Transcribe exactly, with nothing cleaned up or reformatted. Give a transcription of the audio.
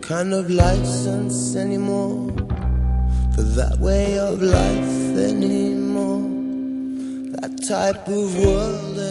kind of license anymore for that way of life anymore. That type of world